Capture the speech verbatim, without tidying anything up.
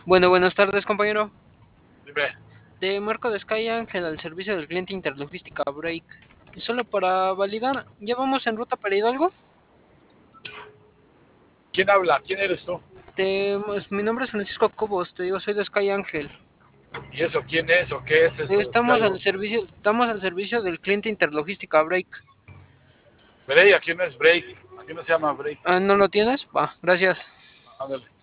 Bueno, buenas tardes, compañero. Dime, De Marco de Sky Ángel al servicio del cliente Interlogística Break. Solo para validar, ¿ya vamos en ruta para Hidalgo? ¿quién habla? ¿Quién eres tú? Te- pues, mi nombre es Francisco Cobos, te digo, soy de Sky Ángel. ¿Y eso quién es o qué es eso de Estamos al Skybox? servicio, estamos al servicio del cliente Interlogística Break. Break, aquí no es break, aquí no se llama break. Ah, ¿no lo tienes? Va, gracias. Ándale.